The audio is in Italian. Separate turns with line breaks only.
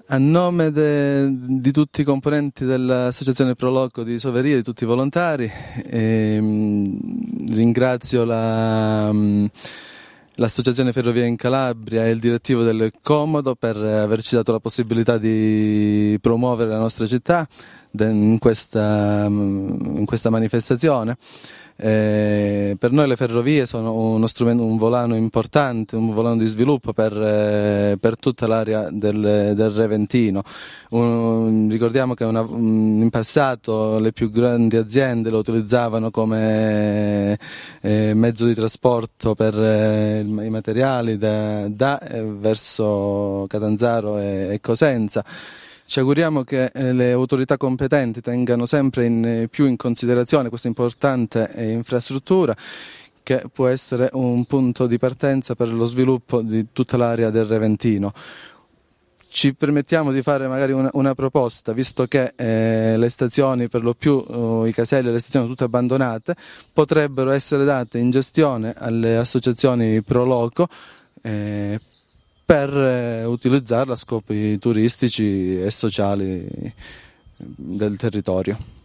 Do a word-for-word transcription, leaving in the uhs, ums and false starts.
A nome de, di tutti i componenti dell'Associazione Proloco di Soveria, di tutti i volontari, ehm, ringrazio la, l'Associazione Ferrovia in Calabria e il direttivo del Comodo per averci dato la possibilità di promuovere la nostra città in questa, in questa manifestazione. Eh, per noi le ferrovie sono uno strumento, un volano importante, un volano di sviluppo per, eh, per tutta l'area del, del Reventino. Un, ricordiamo che una, un, in passato le più grandi aziende lo utilizzavano come eh, mezzo di trasporto per eh, i materiali da, da eh, verso Catanzaro e, e Cosenza. Ci auguriamo che le autorità competenti tengano sempre in, più in considerazione questa importante infrastruttura, che può essere un punto di partenza per lo sviluppo di tutta l'area del Reventino. Ci permettiamo di fare magari una, una proposta, visto che eh, le stazioni, per lo più eh, i caselli e le stazioni tutte abbandonate, potrebbero essere date in gestione alle associazioni Proloco eh, per eh, utilizzarla a scopi turistici e sociali del territorio.